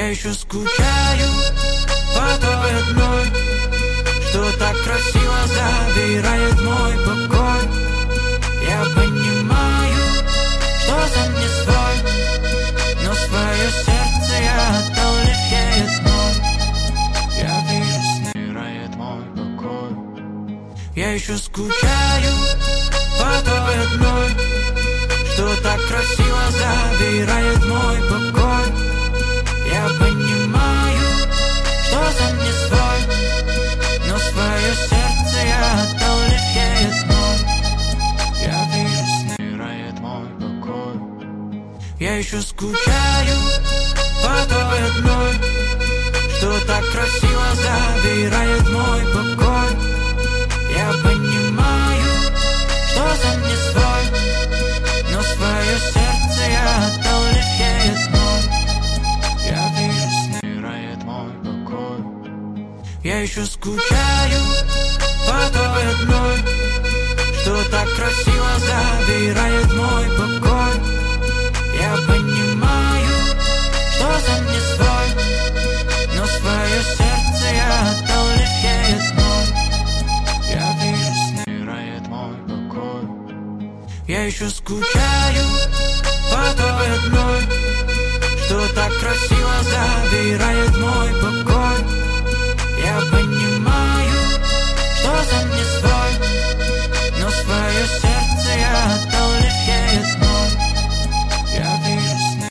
Я еще скучаю по той одной, что так красиво забирает мой покой. Я понимаю, что сам не свой, но свое сердце я отдал лишь ей одной. Я вижу сны, забирает мой покой. Я еще скучаю по той одной, что так красиво забирает мой покой. Я понимаю, что сам не свой, но свое сердце я отдал лишь ей одной. Я вижу сны, забирает мой покой. Я еще скучаю по той одной, что так красиво забирает мой покой. Я понимаю, что сам не свой, но свое сердце я отдал лишь ей одной. Я вижу сны, забирает мой покой. Я еще скучаю по той одной, что так красиво забирает мой покой. Я понимаю, что сам не свой, но свое сердце я отдал лишь ей одной. Я вижу сны, забирает мой покой. Я еще скучаю по той одной, что так красиво забирает мой покой.